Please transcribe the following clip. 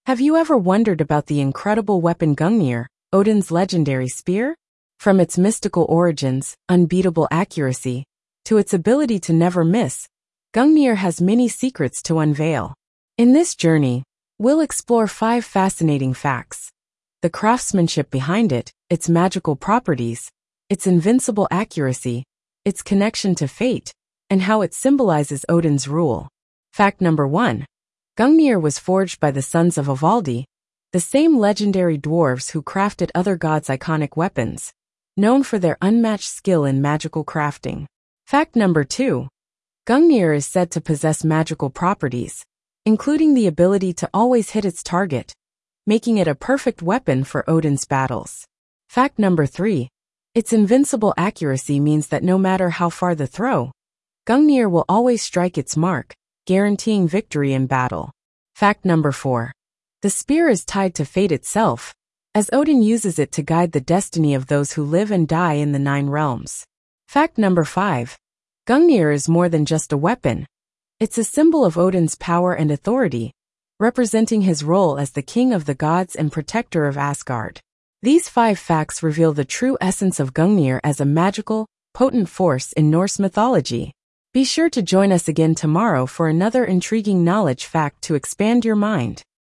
Have you ever wondered about the incredible weapon Gungnir, Odin's legendary spear? From its mystical origins, unbeatable accuracy, to its ability to never miss, Gungnir has many secrets to unveil. In this journey, we'll explore 5 fascinating facts: the craftsmanship behind it, its magical properties, its invincible accuracy, its connection to fate, and how it symbolizes Odin's rule. Fact number 1. Gungnir was forged by the sons of Ivaldi, the same legendary dwarves who crafted other gods' iconic weapons, known for their unmatched skill in magical crafting. Fact number 2. Gungnir is said to possess magical properties, including the ability to always hit its target, making it a perfect weapon for Odin's battles. Fact number 3. Its invincible accuracy means that no matter how far the throw, Gungnir will always strike its mark, guaranteeing victory in battle. Fact number 4. The spear is tied to fate itself, as Odin uses it to guide the destiny of those who live and die in the 9 realms. Fact number 5. Gungnir is more than just a weapon. It's a symbol of Odin's power and authority, representing his role as the king of the gods and protector of Asgard. These 5 facts reveal the true essence of Gungnir as a magical, potent force in Norse mythology. Be sure to join us again tomorrow for another intriguing knowledge fact to expand your mind.